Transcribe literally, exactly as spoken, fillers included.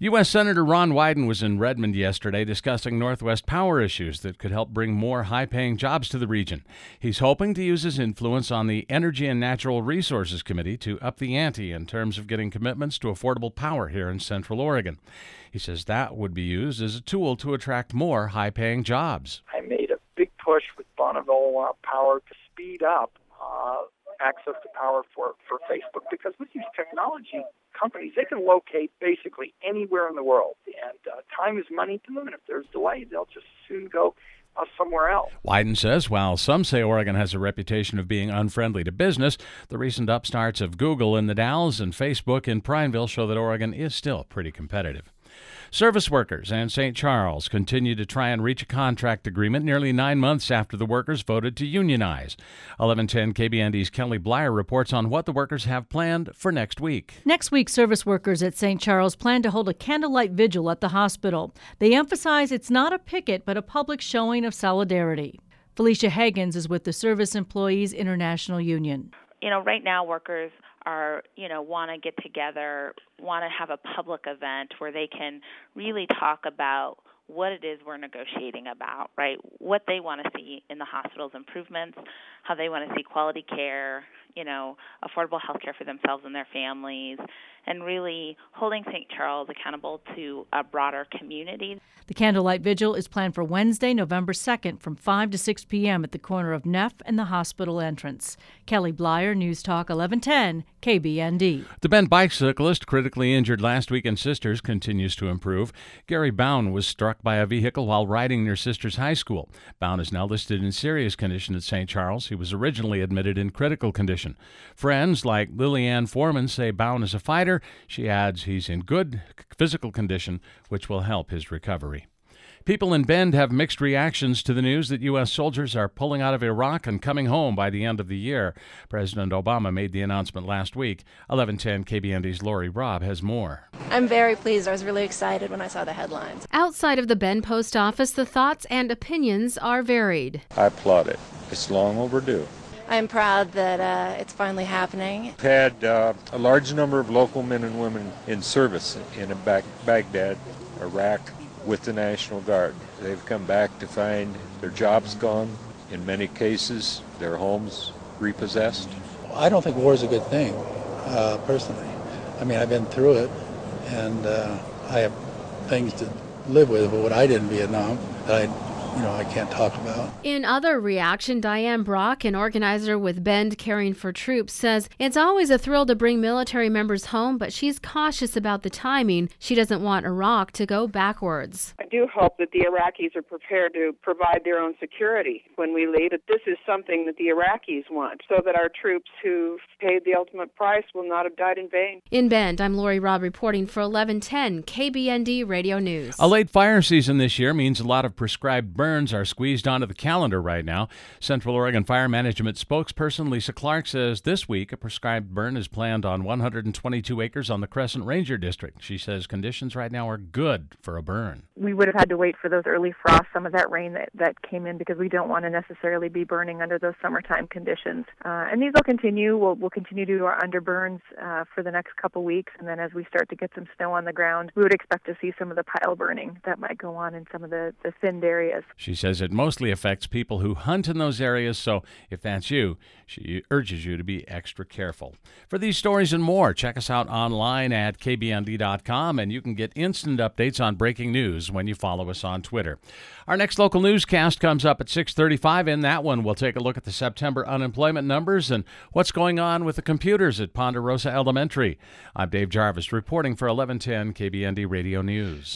U S. Senator Ron Wyden was in Redmond yesterday discussing Northwest power issues that could help bring more high-paying jobs to the region. He's hoping to use his influence on the Energy and Natural Resources Committee to up the ante in terms of getting commitments to affordable power here in Central Oregon. He says that would be used as a tool to attract more high-paying jobs. I made a big push with Bonneville uh, Power to speed up uh, access to power for, for Facebook, because with these technology companies, they can locate basically anywhere in the world, and uh, time is money to them, and if there's delay, they'll just soon go uh, somewhere else. Wyden says while some say Oregon has a reputation of being unfriendly to business, the recent upstarts of Google in the Dalles and Facebook in Prineville show that Oregon is still pretty competitive. Service workers and Saint Charles continue to try and reach a contract agreement nearly nine months after the workers voted to unionize. eleven ten K B N D's Kelly Blyer reports on what the workers have planned for next week. Next week, service workers at Saint Charles plan to hold a candlelight vigil at the hospital. They emphasize it's not a picket, but a public showing of solidarity. Felicia Hagens is with the Service Employees International Union. You know, right now workers are, you know, want to get together, want to have a public event where they can really talk about what it is we're negotiating about, right? What they want to see in the hospital's improvements, how they want to see quality care, you know, affordable health care for themselves and their families, and really holding Saint Charles accountable to a broader community. The candlelight vigil is planned for Wednesday, November second from five to six p.m. at the corner of Neff and the hospital entrance. Kelly Blyer, News Talk eleven ten, K B N D. The Bend bicyclist critically injured last week in Sisters continues to improve. Gary Bown was struck by a vehicle while riding near Sisters High School. Bown is now listed in serious condition at Saint Charles. He was originally admitted in critical condition. Friends like Lillianne Foreman say Bown is a fighter. She adds he's in good physical condition, which will help his recovery. People in Bend have mixed reactions to the news that U S soldiers are pulling out of Iraq and coming home by the end of the year. President Obama made the announcement last week. eleven ten K B N D's Lori Robb has more. I'm very pleased. I was really excited when I saw the headlines. Outside of the Bend Post Office, the thoughts and opinions are varied. I applaud it. It's long overdue. I'm proud that uh, it's finally happening. We've had uh, a large number of local men and women in service in Bag- Baghdad, Iraq, with the National Guard. They've come back to find their jobs gone, in many cases their homes repossessed. I don't think war is a good thing, uh, personally. I mean, I've been through it, and uh, I have things to live with, but what I did in Vietnam that I you know, I can't talk about. In other reaction, Diane Brock, an organizer with Bend Caring for Troops, says it's always a thrill to bring military members home, but she's cautious about the timing. She doesn't want Iraq to go backwards. I do hope that the Iraqis are prepared to provide their own security when we leave, that this is something that the Iraqis want, so that our troops who paid the ultimate price will not have died in vain. In Bend, I'm Lori Robb reporting for eleven ten K B N D Radio News. A late fire season this year means a lot of prescribed burns are squeezed onto the calendar right now. Central Oregon Fire Management spokesperson Lisa Clark says this week a prescribed burn is planned on one hundred twenty-two acres on the Crescent Ranger District. She says conditions right now are good for a burn. We would have had to wait for those early frosts, some of that rain that, that came in, because we don't want to necessarily be burning under those summertime conditions. Uh, and these will continue. We'll, we'll continue to do our underburns uh, for the next couple weeks, and then as we start to get some snow on the ground, we would expect to see some of the pile burning that might go on in some of the, the thinned areas. She says it mostly affects people who hunt in those areas, so if that's you, she urges you to be extra careful. For these stories and more, check us out online at K B N D dot com, and you can get instant updates on breaking news when you follow us on Twitter. Our next local newscast comes up at six thirty-five. In that one, we'll take a look at the September unemployment numbers and what's going on with the computers at Ponderosa Elementary. I'm Dave Jarvis reporting for eleven ten K B N D Radio News.